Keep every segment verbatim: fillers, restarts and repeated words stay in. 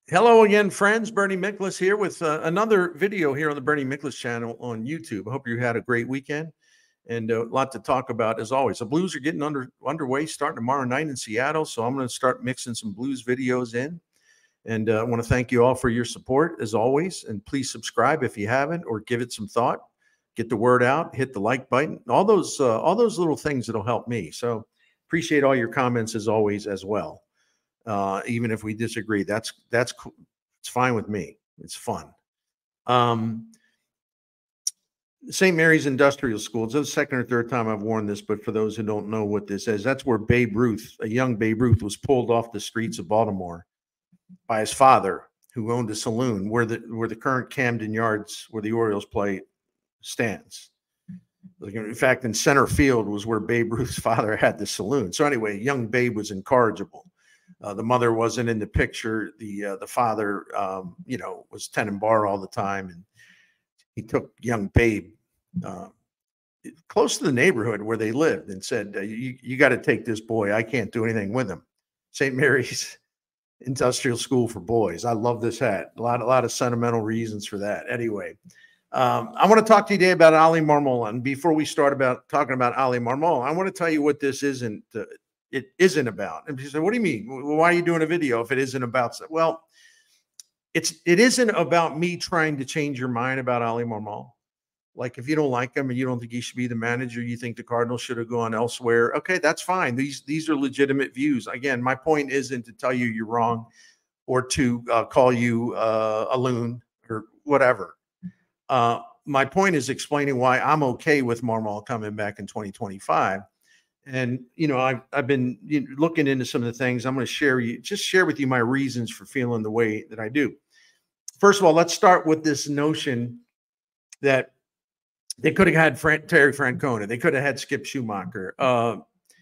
Hello again, friends. Bernie Miklasz here with uh, another video here on the Bernie Miklasz channel on YouTube. I hope you had a great weekend and uh, a lot to talk about as always. The Blues are getting under underway starting tomorrow night in Seattle, so I'm going to start mixing some Blues videos in. And uh, I want to thank you all for your support as always. And please subscribe if you haven't, or give it some thought. Get the word out. Hit the like button. All those uh, all those little things that'll help me. So appreciate all your comments as always as well. Uh, even if we disagree, that's that's cool. It's fine with me. It's fun. Um, Saint Mary's Industrial School. It's the second or third time I've worn this, but for those who don't know what this is, that's where Babe Ruth, a young Babe Ruth, was pulled off the streets of Baltimore by his father, who owned a saloon where the where the current Camden Yards, where the Orioles play, stands. In fact, in center field was where Babe Ruth's father had the saloon. So anyway, young Babe was incorrigible. Uh, the mother wasn't in the picture. The uh, the father, um, you know, was tending bar all the time, and he took young Babe uh, close to the neighborhood where they lived and said, uh, "You you got to take this boy. I can't do anything with him." Saint Mary's Industrial School for Boys. I love this hat. A lot a lot of sentimental reasons for that. Anyway, um, I want to talk to you today about Oli Marmol. And before we start about talking about Oli Marmol, I want to tell you what this isn't. Uh, It isn't about. And people say, "What do you mean? Why are you doing a video if it isn't about?" Well, it's it isn't about me trying to change your mind about Oli Marmol. Like, if you don't like him and you don't think he should be the manager, you think the Cardinals should have gone elsewhere. Okay, that's fine. These these are legitimate views. Again, my point isn't to tell you you're wrong or to uh, call you uh, a loon or whatever. Uh, my point is explaining why I'm okay with Marmol coming back in twenty twenty-five. And, you know, I've, I've been you know, looking into some of the things. I'm going to share you, just share with you my reasons for feeling the way that I do. First of all, let's start with this notion that they could have had Fran- Terry Francona. They could have had Skip Schumacher. Uh,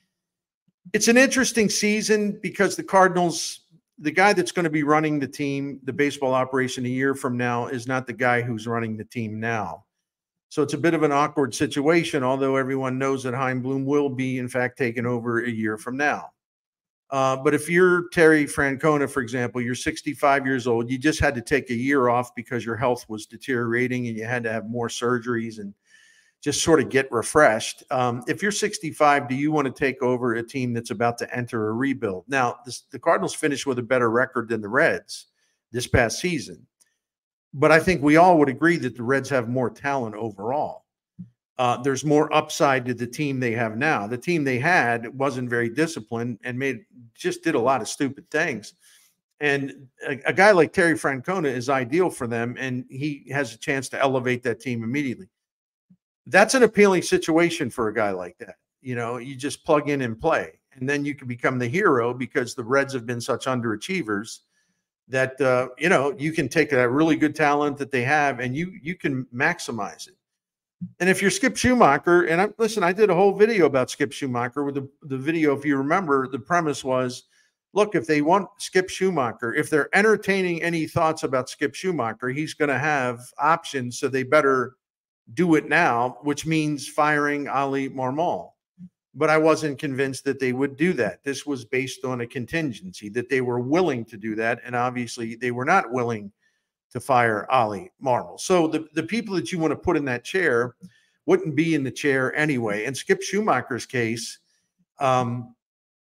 it's an interesting season because the Cardinals, the guy that's going to be running the team, the baseball operation a year from now, is not the guy who's running the team now. So it's a bit of an awkward situation, although everyone knows that Chaim Bloom will be, in fact, taken over a year from now. Uh, but if you're Terry Francona, for example, you're sixty-five years old, you just had to take a year off because your health was deteriorating and you had to have more surgeries and just sort of get refreshed. Um, if you're sixty-five, do you want to take over a team that's about to enter a rebuild? Now, this, the Cardinals finished with a better record than the Reds this past season. But I think we all would agree that the Reds have more talent overall. Uh, there's more upside to the team they have now. The team they had wasn't very disciplined and made just did a lot of stupid things. And a, a guy like Terry Francona is ideal for them, and he has a chance to elevate that team immediately. That's an appealing situation for a guy like that. You know, you just plug in and play, and then you can become the hero because the Reds have been such underachievers that, uh, you know, you can take that really good talent that they have and you you can maximize it. And if you're Skip Schumacher, and I, listen, I did a whole video about Skip Schumacher with the, the video, if you remember, the premise was, look, if they want Skip Schumacher, if they're entertaining any thoughts about Skip Schumacher, he's going to have options, so they better do it now, which means firing Oli Marmol. But I wasn't convinced that they would do that. This was based on a contingency that they were willing to do that. And obviously they were not willing to fire Oli Marmol. So the, the people that you want to put in that chair wouldn't be in the chair anyway. In Skip Schumacher's case, um,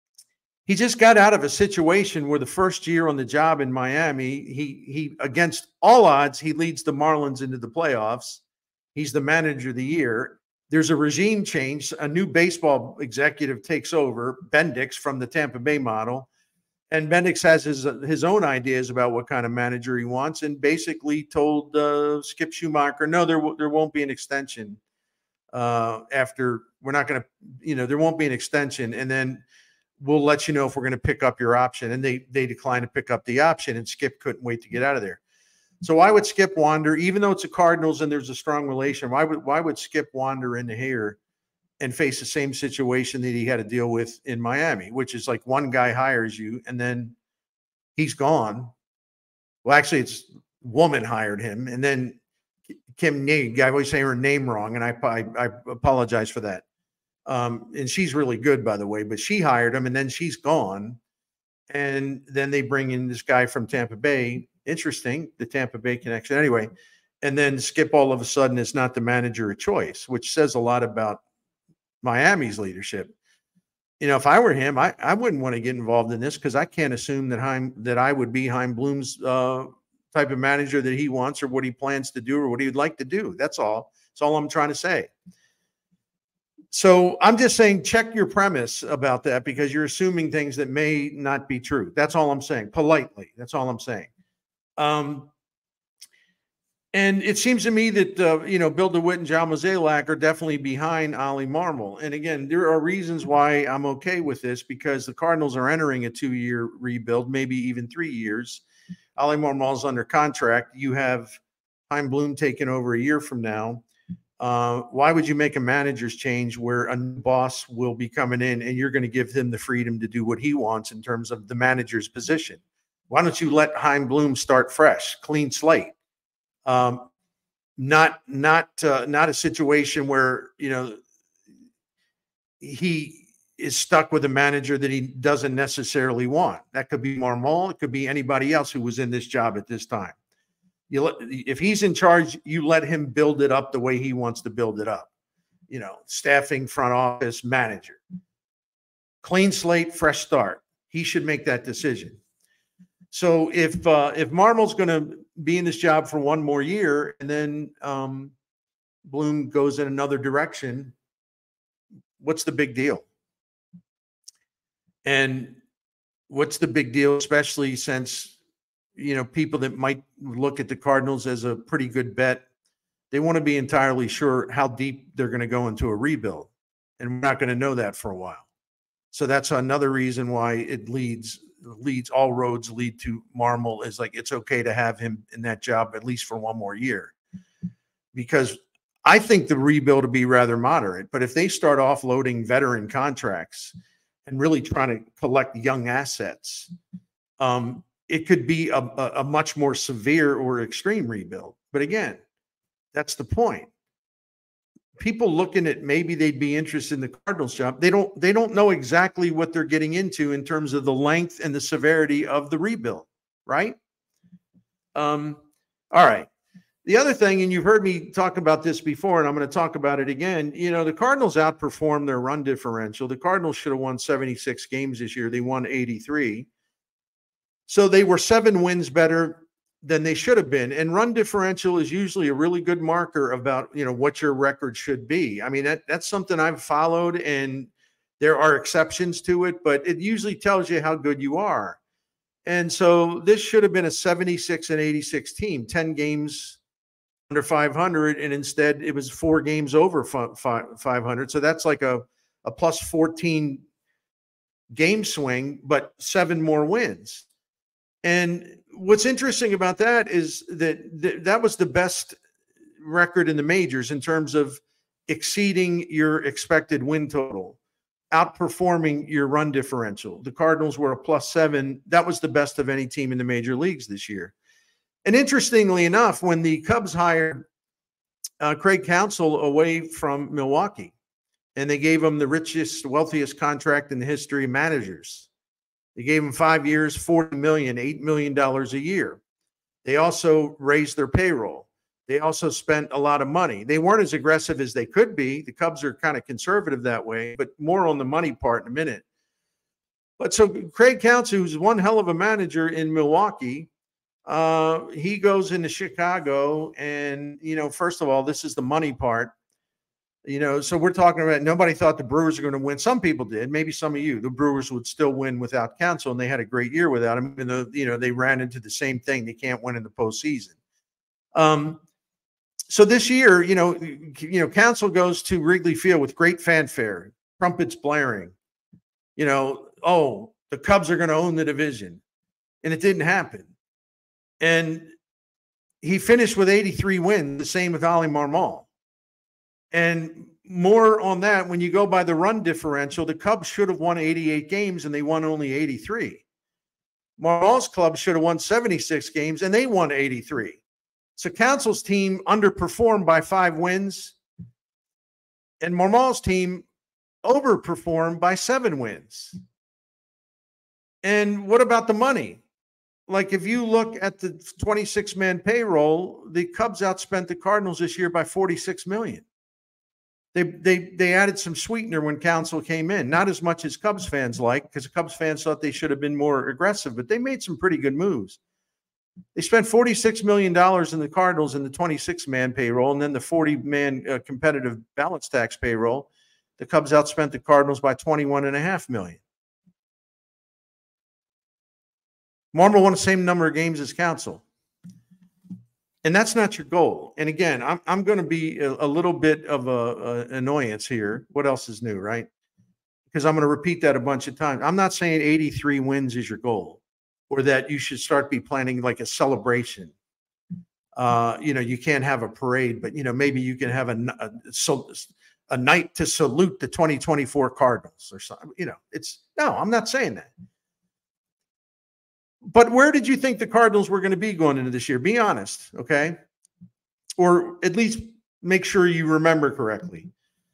he just got out of a situation where the first year on the job in Miami, he, he against all odds, he leads the Marlins into the playoffs. He's the manager of the year. There's a regime change. A new baseball executive takes over, Bendix, from the Tampa Bay model. And Bendix has his, his own ideas about what kind of manager he wants, and basically told uh, Skip Schumacher, no, there, w- there won't be an extension uh, after. We're not going to, you know, there won't be an extension. And then we'll let you know if we're going to pick up your option. And they, they declined to pick up the option, and Skip couldn't wait to get out of there. So why would Skip wander, even though it's a Cardinals and there's a strong relation, why would why would Skip wander into here and face the same situation that he had to deal with in Miami, which is like one guy hires you and then he's gone. Well, actually, it's woman hired him, and then Kim Neg, I always say her name wrong, and I, I, I apologize for that. Um, and she's really good, by the way, but she hired him, and then she's gone. And then they bring in this guy from Tampa Bay. Interesting, the Tampa Bay connection. Anyway, and then Skip all of a sudden is not the manager of choice, which says a lot about Miami's leadership. You know, if I were him, I, I wouldn't want to get involved in this because I can't assume that Chaim, that I would be Chaim Bloom's uh, type of manager that he wants or what he plans to do or what he would like to do. That's all. That's all I'm trying to say. So I'm just saying, check your premise about that because you're assuming things that may not be true. That's all I'm saying, politely. That's all I'm saying. Um, and it seems to me that, uh, you know, Bill DeWitt and John Mozeliak are definitely behind Oli Marmol. And again, there are reasons why I'm okay with this because the Cardinals are entering a two-year rebuild, maybe even three years. Oli Marmol is under contract. You have Chaim Bloom taking over a year from now. Uh, why would you make a manager's change where a new boss will be coming in and you're going to give him the freedom to do what he wants in terms of the manager's position? Why don't you let Chaim Bloom start fresh, clean slate? Um, not not uh, not a situation where, you know, he is stuck with a manager that he doesn't necessarily want. That could be Marmol. It could be anybody else who was in this job at this time. You let, if he's in charge, you let him build it up the way he wants to build it up. You know, staffing, front office, manager. Clean slate, fresh start. He should make that decision. So if uh, if Marmol's going to be in this job for one more year and then um, Bloom goes in another direction, what's the big deal? And what's the big deal, especially since, you know, people that might look at the Cardinals as a pretty good bet, they want to be entirely sure how deep they're going to go into a rebuild. And we're not going to know that for a while. So that's another reason why it leads leads all roads lead to Marmol is like, it's okay to have him in that job at least for one more year, because I think the rebuild will be rather moderate. But if they start offloading veteran contracts and really trying to collect young assets, um, it could be a, a, a much more severe or extreme rebuild. But again, that's the point. People looking at maybe they'd be interested in the Cardinals job. They don't, they don't know exactly what they're getting into in terms of the length and the severity of the rebuild, right? Um, all right. The other thing, and you've heard me talk about this before, and I'm going to talk about it again. You know, the Cardinals outperformed their run differential. The Cardinals should have won seventy-six games this year. They won eighty-three. So they were seven wins better than they should have been. And run differential is usually a really good marker about, you know, what your record should be. I mean, that that's something I've followed, and there are exceptions to it, but it usually tells you how good you are. And so this should have been a seventy-six and eighty-six team, ten games under five hundred, and instead it was four games over five hundred. So that's like a, a plus fourteen game swing, but seven more wins. And what's interesting about that is that th- that was the best record in the majors in terms of exceeding your expected win total, outperforming your run differential. The Cardinals were a plus seven. That was the best of any team in the major leagues this year. And interestingly enough, when the Cubs hired uh, Craig Counsell away from Milwaukee, and they gave him the richest, wealthiest contract in the history of managers. They gave him five years, forty million dollars, eight million dollars a year. They also raised their payroll. They also spent a lot of money. They weren't as aggressive as they could be. The Cubs are kind of conservative that way, but more on the money part in a minute. But so Craig Counsell, who's one hell of a manager in Milwaukee, uh, he goes into Chicago. And, you know, first of all, this is the money part. You know, so we're talking about nobody thought the Brewers were going to win. Some people did. Maybe some of you. The Brewers would still win without Counsell, and they had a great year without him. Even though, you know, they ran into the same thing. They can't win in the postseason. Um, so this year, you know, you know, Counsell goes to Wrigley Field with great fanfare, trumpets blaring. You know, oh, the Cubs are going to own the division, and it didn't happen. And he finished with eighty-three wins, the same with Oli Marmol. And more on that, when you go by the run differential, the Cubs should have won eighty-eight games and they won only eighty-three. Marmol's club should have won seventy-six games and they won eighty-three. So Counsell's team underperformed by five wins, and Marmol's team overperformed by seven wins. And what about the money? Like if you look at the twenty-six man payroll, the Cubs outspent the Cardinals this year by forty-six million. They they they added some sweetener when Counsell came in, not as much as Cubs fans like, because the Cubs fans thought they should have been more aggressive, but they made some pretty good moves. They spent forty-six million dollars in the Cardinals in the twenty-six man payroll, and then the forty man uh, competitive balance tax payroll. The Cubs outspent the Cardinals by twenty-one and a half million. Marmol won the same number of games as Counsell. And that's not your goal. And again, I'm I'm going to be a, a little bit of a, a annoyance here. What else is new, right? Because I'm going to repeat that a bunch of times. I'm not saying eighty-three wins is your goal, or that you should start be planning like a celebration. Uh, you know, you can't have a parade, but you know, maybe you can have a a, a night to salute the twenty twenty-four Cardinals or something. You know, it's no, I'm not saying that. But where did you think the Cardinals were going to be going into this year? Be honest, okay? Or at least make sure you remember correctly.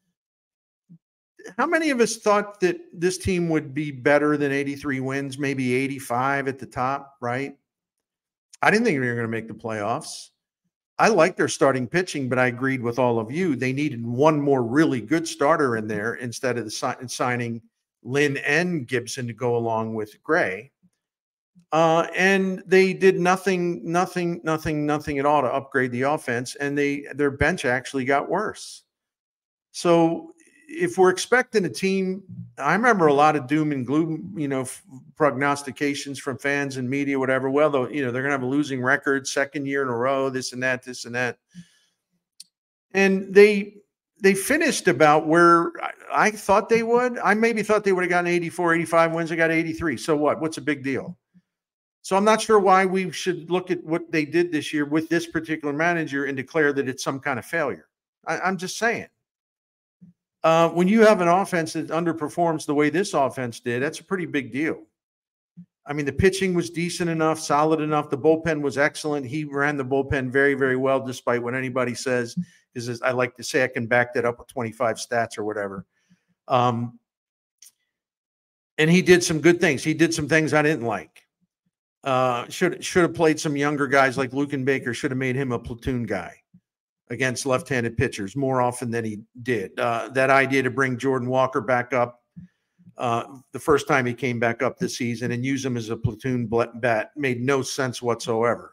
How many of us thought that this team would be better than eighty-three wins, maybe eighty-five at the top, right? I didn't think they were going to make the playoffs. I like their starting pitching, but I agreed with all of you. They needed one more really good starter in there instead of the si- signing Lynn and Gibson to go along with Gray. Uh, and they did nothing, nothing, nothing, nothing at all to upgrade the offense. And they their bench actually got worse. So if we're expecting a team, I remember a lot of doom and gloom, you know, f- prognostications from fans and media, whatever. Well, though, you know, they're going to have a losing record, second year in a row, this and that, this and that. And they they finished about where I, I thought they would. I maybe thought they would have gotten eighty-four, eighty-five wins. They got eighty-three. So what? What's a big deal? So I'm not sure why we should look at what they did this year with this particular manager and declare that it's some kind of failure. I, I'm just saying. Uh, when you have an offense that underperforms the way this offense did, that's a pretty big deal. I mean, the pitching was decent enough, solid enough. The bullpen was excellent. He ran the bullpen very, very well, despite what anybody says. Because I like to say I can back that up with twenty-five stats or whatever. Um, and he did some good things. He did some things I didn't like. Uh, should should have played some younger guys like Luken Baker. Should have made him a platoon guy against left-handed pitchers more often than he did. Uh, that idea to bring Jordan Walker back up uh, the first time he came back up this season and use him as a platoon bat made no sense whatsoever.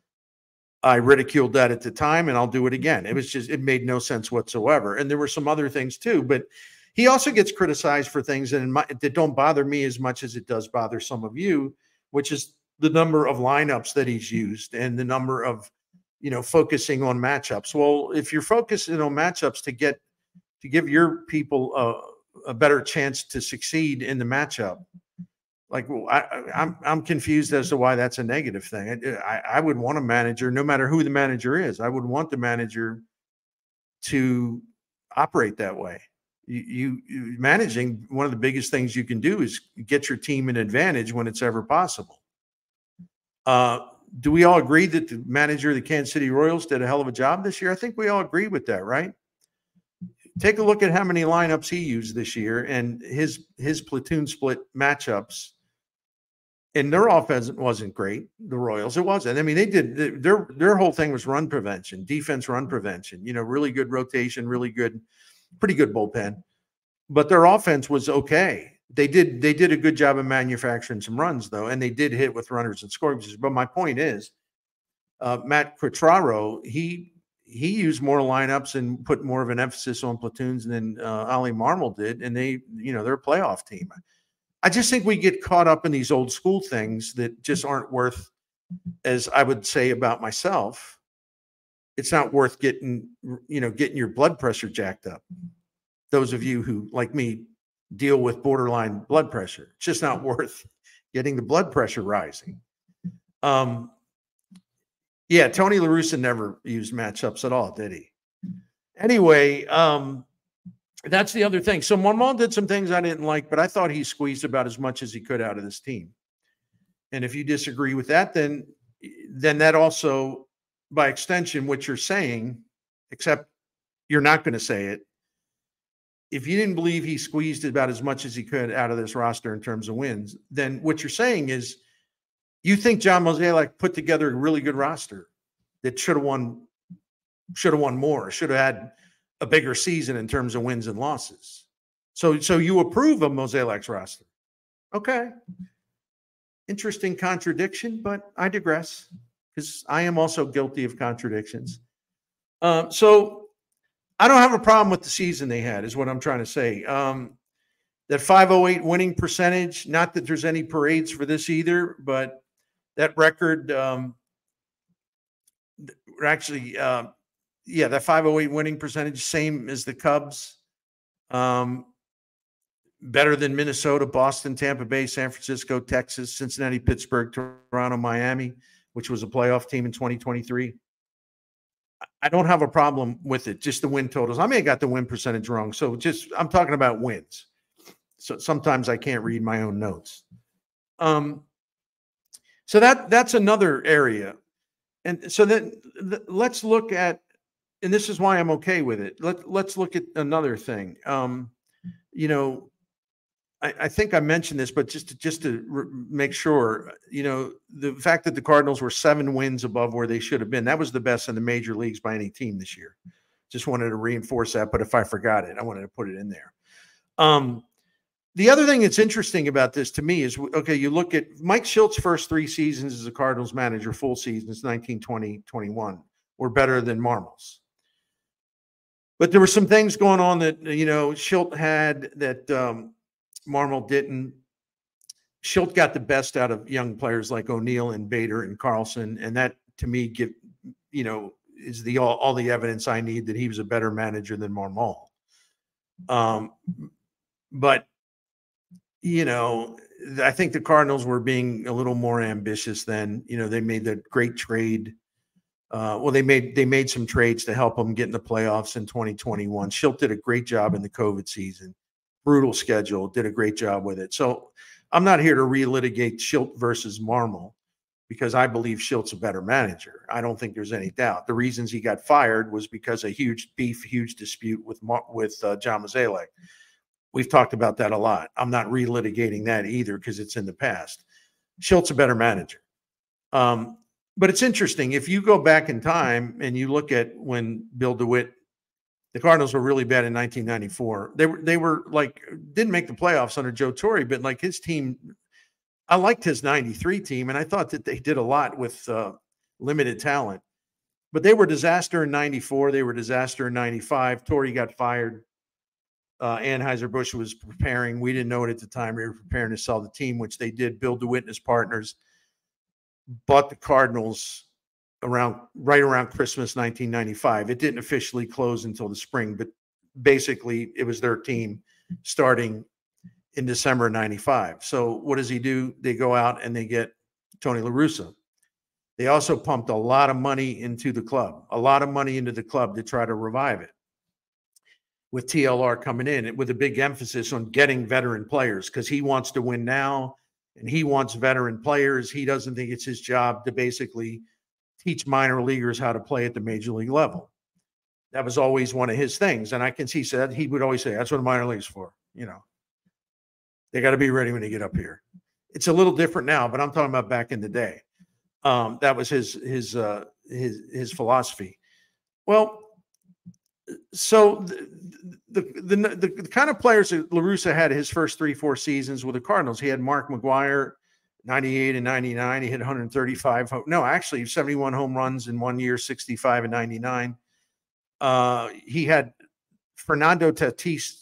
I ridiculed that at the time, and I'll do it again. It was just, it made no sense whatsoever. And there were some other things too, but he also gets criticized for things that, in my, that don't bother me as much as it does bother some of you, which is the number of lineups that he's used and the number of, you know, focusing on matchups. Well, if you're focusing on matchups to get, to give your people a, a better chance to succeed in the matchup, like well, I, I'm, I'm confused as to why that's a negative thing. I, I would want a manager, no matter who the manager is, I would want the manager to operate that way. You, you, you managing, one of the biggest things you can do is get your team an advantage when it's ever possible. Uh, do we all agree that the manager of the Kansas City Royals did a hell of a job this year? I think we all agree with that, right? Take a look at how many lineups he used this year and his his platoon split matchups. And their offense wasn't great, the Royals. It wasn't. I mean, they did their their whole thing was run prevention, defense run prevention. You know, really good rotation, really good, pretty good bullpen. But their offense was okay. They did they did a good job of manufacturing some runs, though, and they did hit with runners and scoring positions. But my point is, uh, Matt Quatraro, he he used more lineups and put more of an emphasis on platoons than uh, Ollie Marmol did, and they, you know, they're a playoff team. I just think we get caught up in these old school things that just aren't worth, as I would say about myself, it's not worth getting, you know, getting your blood pressure jacked up. Those of you who, like me, deal with borderline blood pressure, it's just not worth getting the blood pressure rising. Um, yeah, Tony La Russa never used matchups at all, did he? Anyway, um, that's the other thing. So Marmol did some things I didn't like, but I thought he squeezed about as much as he could out of this team. And if you disagree with that, then then that also, by extension, what you're saying, except you're not going to say it, if you didn't believe he squeezed about as much as he could out of this roster in terms of wins, then what you're saying is you think John Mozeliak put together a really good roster that should have won, should have won more, should have had a bigger season in terms of wins and losses. So, so you approve of Mozeliak's roster. Okay. Interesting contradiction, but I digress because I am also guilty of contradictions. Um, so I don't have a problem with the season they had, is what I'm trying to say. Um, that five oh eight winning percentage, not that there's any parades for this either, but that record, um, actually, uh, yeah, that five oh eight winning percentage, same as the Cubs. Um, better than Minnesota, Boston, Tampa Bay, San Francisco, Texas, Cincinnati, Pittsburgh, Toronto, Miami, which was a playoff team in twenty twenty-three. I don't have a problem with it, just the win totals. I may have got the win percentage wrong. So just, I'm talking about wins. So sometimes I can't read my own notes. Um, so that that's another area. And so then th- let's look at, and this is why I'm okay with it. Let, let's look at another thing. Um, you know, I, I think I mentioned this, but just to, just to re- make sure, you know, the fact that the Cardinals were seven wins above where they should have been, that was the best in the major leagues by any team this year. Just wanted to reinforce that. But if I forgot it, I wanted to put it in there. Um, the other thing that's interesting about this to me is, okay, you look at Mike Shilt's first three seasons as a Cardinals manager, full seasons, nineteen, twenty, twenty-one, were better than Marmol's. But there were some things going on that, you know, Schilt had that um, Marmol didn't. Schilt got the best out of young players like O'Neill and Bader and Carlson. And that, to me, give, you know, is the all, all the evidence I need that he was a better manager than Marmol. Um, but, you know, I think the Cardinals were being a little more ambitious than, you know, they made the great trade. Uh, well, they made they made some trades to help them get in the playoffs in twenty twenty-one. Schilt did a great job in the COVID season. Brutal schedule, did a great job with it. So I'm not here to relitigate Schilt versus Marmol because I believe Schilt's a better manager. I don't think there's any doubt. The reasons he got fired was because a huge beef, huge dispute with with uh, John Mozeliak. We've talked about that a lot. I'm not relitigating that either because it's in the past. Schilt's a better manager. Um, but it's interesting. If you go back in time and you look at when Bill DeWitt, the Cardinals were really bad in nineteen ninety-four. They were, they were like, didn't make the playoffs under Joe Torre, but like his team, I liked his ninety-three team, and I thought that they did a lot with uh, limited talent. But they were disaster in ninety-four. They were disaster in ninety-five. Torre got fired. Uh, Anheuser-Busch was preparing. We didn't know it at the time. They were preparing to sell the team, which they did. Bill DeWitt and his partners bought the Cardinals around right around Christmas nineteen ninety-five. It didn't officially close until the spring, but basically it was their team starting in December ninety-five. So what does he do? They go out and they get Tony La Russa. They also pumped a lot of money into the club, a lot of money into the club to try to revive it, with T L R coming in with a big emphasis on getting veteran players because he wants to win now and he wants veteran players. He doesn't think it's his job to basically teach minor leaguers how to play at the major league level. That was always one of his things. And I can see said he would always say, that's what a minor league's for. You know, they got to be ready when they get up here. It's a little different now, but I'm talking about back in the day. Um, that was his, his, uh, his, his philosophy. Well, so the the, the the the kind of players that La Russa had his first three, four seasons with the Cardinals, he had Mark McGwire, ninety-eight and ninety-nine. He hit one hundred thirty-five. No, actually seventy-one home runs in one year, sixty-five and ninety-nine. Uh, he had Fernando Tatis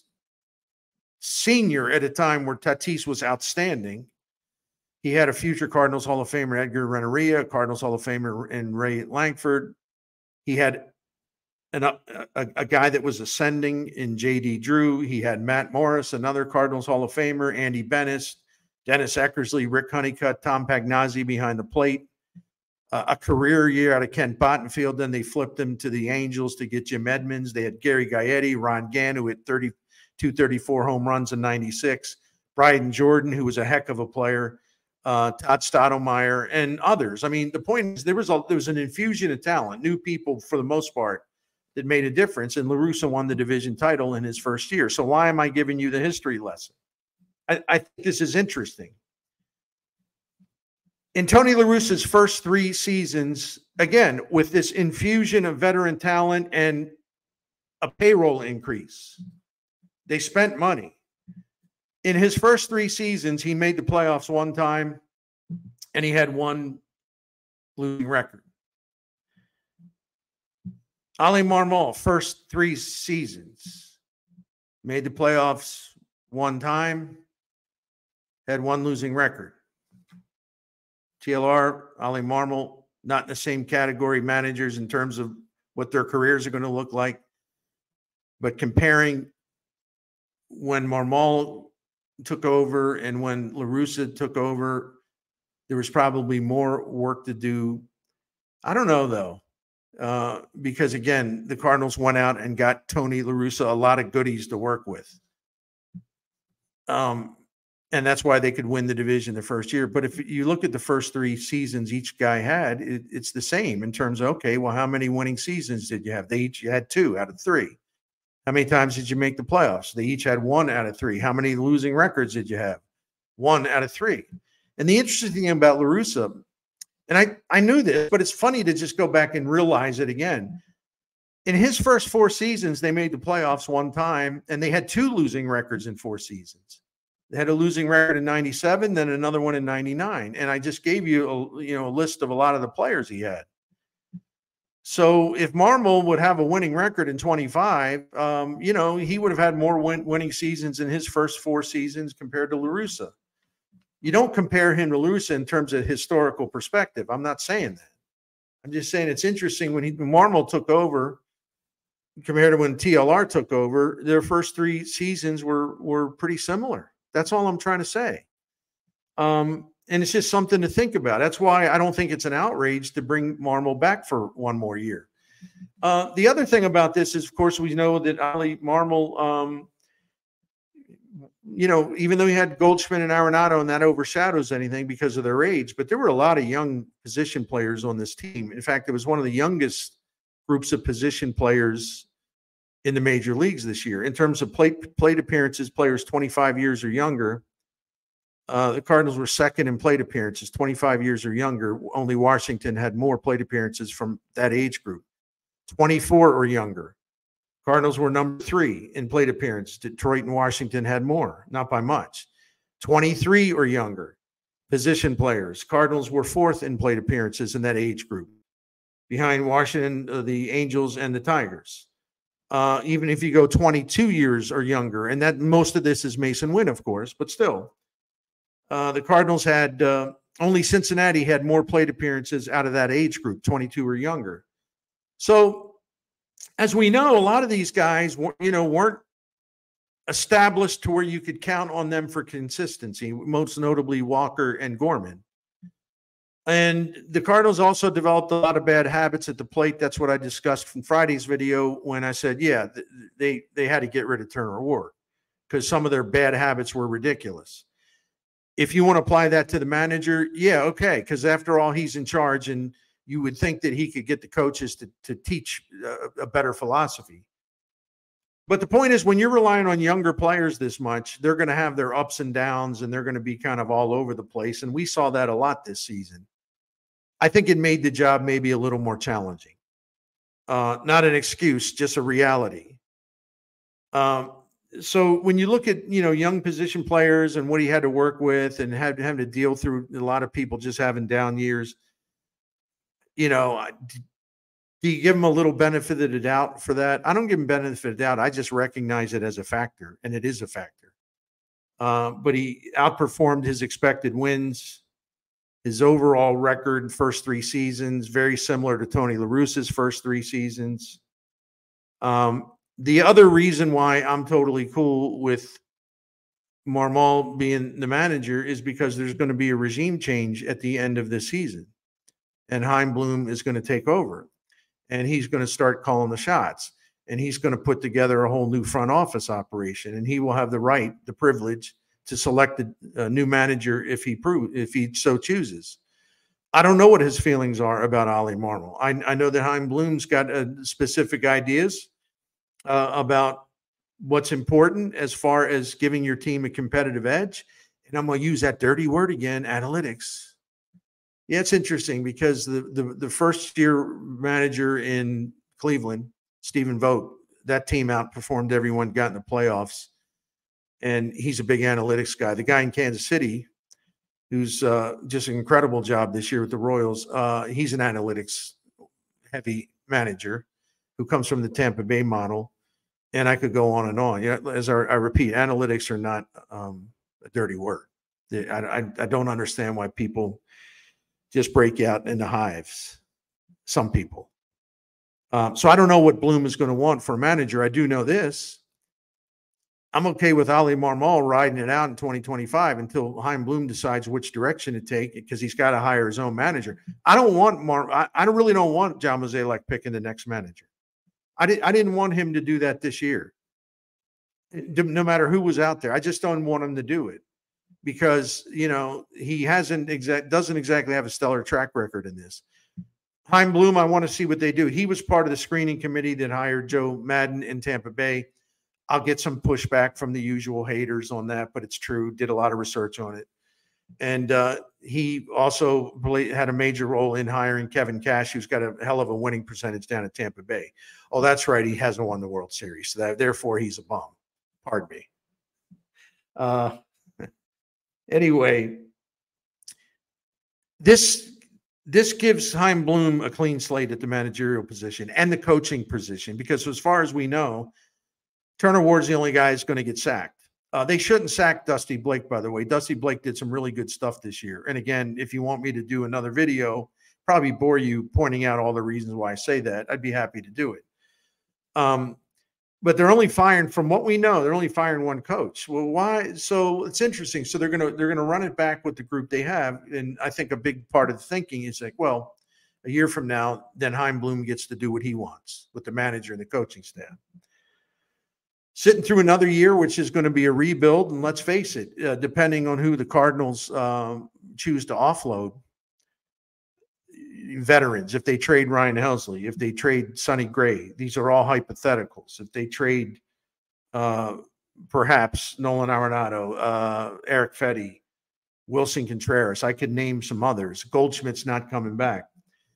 Senior at a time where Tatis was outstanding. He had a future Cardinals Hall of Famer, Edgar Renteria, Cardinals Hall of Famer, and Ray Lankford. He had An, a, a guy that was ascending in J D Drew. He had Matt Morris, another Cardinals Hall of Famer, Andy Bennis, Dennis Eckersley, Rick Honeycutt, Tom Pagnazzi behind the plate. Uh, a career year out of Kent Bottenfield. Then they flipped him to the Angels to get Jim Edmonds. They had Gary Gaetti, Ron Gann, who hit thirty-two, thirty-four home runs in ninety-six. Bryden Jordan, who was a heck of a player. Uh, Todd Stottlemyre and others. I mean, the point is there was a, there was an infusion of talent, new people for the most part, that made a difference, and La Russa won the division title in his first year. So why am I giving you the history lesson? I, I think this is interesting. In Tony La Russa's first three seasons, again, with this infusion of veteran talent and a payroll increase, they spent money. In his first three seasons, he made the playoffs one time, and he had one losing record. Ali Marmol, first three seasons, made the playoffs one time, had one losing record. T L R, Ali Marmol, not in the same category managers in terms of what their careers are going to look like. But comparing when Marmol took over and when La Russa took over, there was probably more work to do. I don't know, though, uh, because, again, the Cardinals went out and got Tony La Russa a lot of goodies to work with. Um, and that's why they could win the division the first year. But if you look at the first three seasons each guy had, it, it's the same in terms of, okay, well, how many winning seasons did you have? They each had two out of three. How many times did you make the playoffs? They each had one out of three. How many losing records did you have? One out of three. And the interesting thing about La Russa, and I, I knew this, but it's funny to just go back and realize it again. In his first four seasons, they made the playoffs one time, and they had two losing records in four seasons. They had a losing record in ninety-seven, then another one in ninety-nine. And I just gave you a, you know, a list of a lot of the players he had. So if Marmol would have a winning record in twenty-five, um, you know, he would have had more win- winning seasons in his first four seasons compared to La Russa. You don't compare him to La Russa in terms of historical perspective. I'm not saying that. I'm just saying it's interesting when, he, when Marmol took over compared to when T L R took over, their first three seasons were, were pretty similar. That's all I'm trying to say. Um, And it's just something to think about. That's why I don't think it's an outrage to bring Marmol back for one more year. Uh, the other thing about this is, of course, we know that Ali Marmol, um, you know, even though he had Goldschmidt and Arenado, and that overshadows anything because of their age, but there were a lot of young position players on this team. In fact, it was one of the youngest groups of position players in the major leagues this year. In terms of plate, plate appearances, players twenty-five years or younger, Uh, the Cardinals were second in plate appearances, twenty-five years or younger. Only Washington had more plate appearances from that age group. twenty-four or younger. Cardinals were number three in plate appearances. Detroit and Washington had more, not by much. twenty-three or younger position players. Cardinals were fourth in plate appearances in that age group, behind Washington, uh, the Angels, and the Tigers. Uh, even if you go twenty-two years or younger, and that most of this is Mason Wynn, of course, but still. Uh, the Cardinals had uh, only Cincinnati had more plate appearances out of that age group, twenty-two or younger. So, as we know, a lot of these guys, you know, weren't established to where you could count on them for consistency. Most notably, Walker and Gorman. And the Cardinals also developed a lot of bad habits at the plate. That's what I discussed from Friday's video when I said, yeah, they they had to get rid of Turner Ward because some of their bad habits were ridiculous. If you want to apply that to the manager, yeah, okay, because after all, he's in charge, and you would think that he could get the coaches to, to teach a, a better philosophy. But the point is, when you're relying on younger players this much, they're going to have their ups and downs, and they're going to be kind of all over the place, and we saw that a lot this season. I think it made the job maybe a little more challenging. Uh, not an excuse, just a reality. Um, So when you look at, you know, young position players and what he had to work with and had having to deal through a lot of people just having down years, you know, do you give him a little benefit of the doubt for that? I don't give him benefit of the doubt. I just recognize it as a factor, and it is a factor. Uh, but he outperformed his expected wins. His overall record first three seasons, very similar to Tony La Russa's first three seasons. Um, The other reason why I'm totally cool with Marmol being the manager is because there's going to be a regime change at the end of this season. And Chaim Bloom is going to take over. And he's going to start calling the shots. And he's going to put together a whole new front office operation. And he will have the right, the privilege to select a, a new manager if he prove, if he so chooses. I don't know what his feelings are about Ollie Marmol. I, I know that Chaim Bloom's got uh, specific ideas uh, about what's important as far as giving your team a competitive edge. And I'm going to use that dirty word again, analytics. Yeah, it's interesting because the, the, the first year manager in Cleveland, Stephen Vogt, that team outperformed everyone, got in the playoffs. And he's a big analytics guy. The guy in Kansas City, who's uh, just an incredible job this year with the Royals, uh, he's an analytics heavy manager who comes from the Tampa Bay model. And I could go on and on. You know, as I, I repeat, analytics are not um, a dirty word. I, I, I don't understand why people just break out into hives. Some people. Um, so I don't know what Bloom is going to want for a manager. I do know this. I'm okay with Ollie Marmol riding it out in twenty twenty-five until Chaim Bloom decides which direction to take, because he's got to hire his own manager. I don't want Mar. I, I don't really don't want John Mozeliak picking the next manager. I didn't. I didn't want him to do that this year. No matter who was out there, I just don't want him to do it because you know he hasn't exact doesn't exactly have a stellar track record in this. Chaim Bloom, I want to see what they do. He was part of the screening committee that hired Joe Madden in Tampa Bay. I'll get some pushback from the usual haters on that, but it's true. Did a lot of research on it. And uh, he also had a major role in hiring Kevin Cash, who's got a hell of a winning percentage down at Tampa Bay. Oh, that's right. He hasn't won the World Series. So that, therefore, he's a bum. Pardon me. Uh, anyway, this this gives Chaim Bloom a clean slate at the managerial position and the coaching position, because as far as we know, Turner Ward's the only guy who's going to get sacked. Uh, they shouldn't sack Dusty Blake, by the way. Dusty Blake did some really good stuff this year. And again, if you want me to do another video, probably bore you pointing out all the reasons why I say that, I'd be happy to do it. Um, but they're only firing, from what we know, they're only firing one coach. Well, why? So it's interesting. So they're going to they're going to run it back with the group they have. And I think a big part of the thinking is like, well, a year from now, then Chaim Bloom gets to do what he wants with the manager and the coaching staff. Sitting through another year, which is going to be a rebuild. And let's face it, uh, depending on who the Cardinals um, choose to offload, veterans, if they trade Ryan Helsley, if they trade Sonny Gray, these are all hypotheticals. If they trade uh, perhaps Nolan Arenado, uh, Eric Fetty, Wilson Contreras, I could name some others. Goldschmidt's not coming back.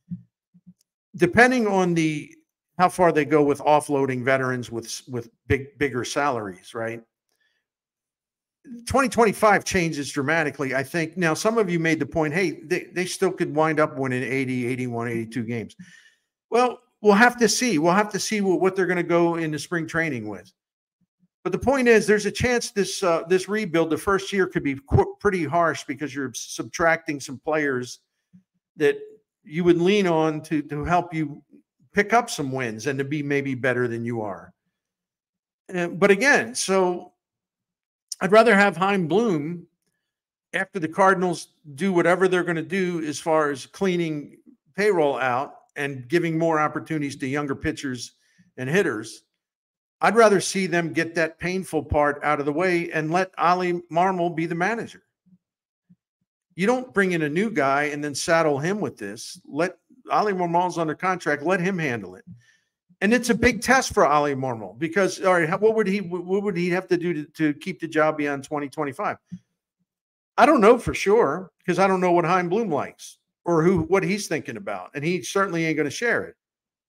Depending on the how far they go with offloading veterans with with big bigger salaries, right? twenty twenty-five changes dramatically, I think. Now, some of you made the point, hey, they, they still could wind up winning eighty, eighty-one, eighty-two games. Well, we'll have to see. We'll have to see what, what they're going to go into spring training with. But the point is, there's a chance this uh, this rebuild, the first year, could be qu- pretty harsh because you're subtracting some players that you would lean on to, to help you pick up some wins and to be maybe better than you are. Uh, but again, so I'd rather have Chaim Bloom, after the Cardinals do whatever they're going to do as far as cleaning payroll out and giving more opportunities to younger pitchers and hitters. I'd rather see them get that painful part out of the way and let Ollie Marmol be the manager. You don't bring in a new guy and then saddle him with this. Let Ollie Marmol's under contract. Let him handle it. And it's a big test for Ollie Marmol because, all right, what would he what would he have to do to, to keep the job beyond twenty twenty-five? I don't know for sure because I don't know what Chaim Bloom likes or who what he's thinking about, and he certainly ain't going to share it.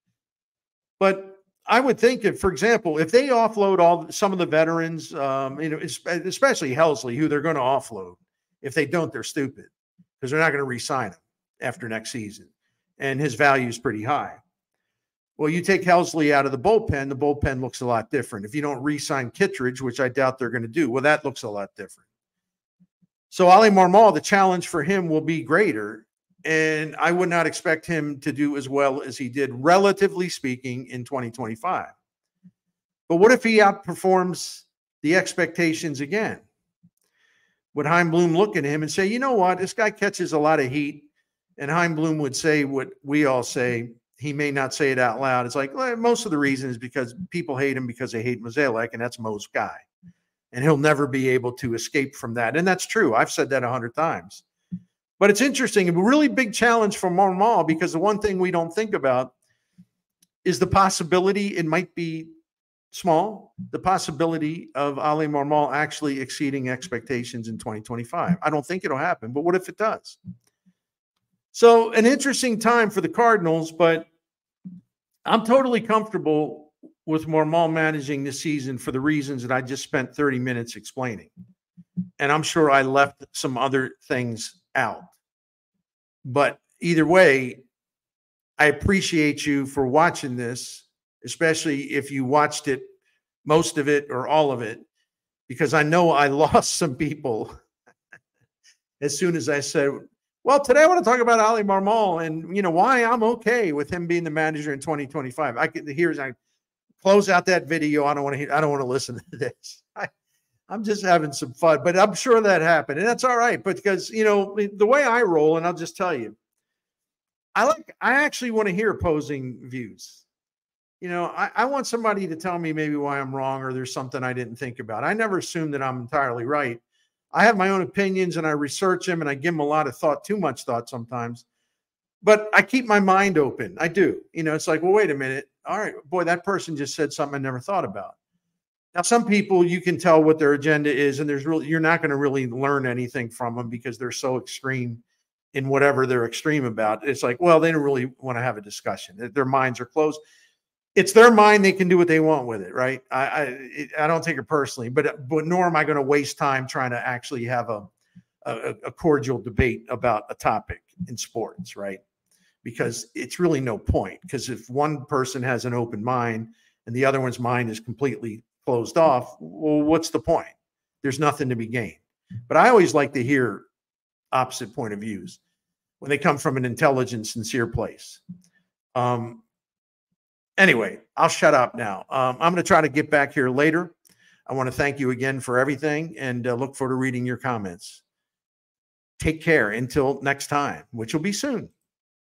But I would think that, for example, if they offload all some of the veterans, um, you know, especially Helsley, who they're going to offload. If they don't, they're stupid because they're not going to re-sign him after next season, and his value is pretty high. Well, you take Helsley out of the bullpen, the bullpen looks a lot different. If you don't re-sign Kittredge, which I doubt they're going to do, well, that looks a lot different. So Ollie Marmol, the challenge for him will be greater, and I would not expect him to do as well as he did, relatively speaking, in twenty twenty-five. But what if he outperforms the expectations again? Would Chaim Bloom look at him and say, you know what, this guy catches a lot of heat, and Chaim Bloom would say what we all say. He may not say it out loud. It's like, well, most of the reason is because people hate him because they hate Mozeliak, and that's Mo's guy. And he'll never be able to escape from that. And that's true. I've said that a hundred times. But it's interesting, a really big challenge for Marmol, because the one thing we don't think about is the possibility, it might be small, the possibility of Ali Marmol actually exceeding expectations in twenty twenty-five. I don't think it'll happen, but what if it does? So an interesting time for the Cardinals, but I'm totally comfortable with Marmol managing this season for the reasons that I just spent thirty minutes explaining. And I'm sure I left some other things out. But either way, I appreciate you for watching this, especially if you watched it, most of it or all of it, because I know I lost some people as soon as I said, well, today I want to talk about Ali Marmol and, you know, why I'm okay with him being the manager in twenty twenty-five. I could, here's, I close out that video. I don't want to hear, I don't want to listen to this. I, I'm just having some fun, but I'm sure that happened, and that's all right. But because, you know, the way I roll, and I'll just tell you, I like, I actually want to hear opposing views. You know, I, I want somebody to tell me maybe why I'm wrong or there's something I didn't think about. I never assume that I'm entirely right. I have my own opinions and I research them and I give them a lot of thought, too much thought sometimes. But I keep my mind open. I do. You know, it's like, well, wait a minute. All right, boy, that person just said something I never thought about. Now, some people, you can tell what their agenda is, and there's really, you're not going to really learn anything from them because they're so extreme in whatever they're extreme about. It's like, well, they don't really want to have a discussion. Their minds are closed. It's their mind. They can do what they want with it, right? I I, I don't take it personally, but but nor am I going to waste time trying to actually have a, a a cordial debate about a topic in sports, right? Because it's really no point. Because if one person has an open mind and the other one's mind is completely closed off, well, what's the point? There's nothing to be gained. But I always like to hear opposite point of views when they come from an intelligent, sincere place. Um, anyway, I'll shut up now. Um, I'm going to try to get back here later. I want to thank you again for everything and uh, look forward to reading your comments. Take care until next time, which will be soon.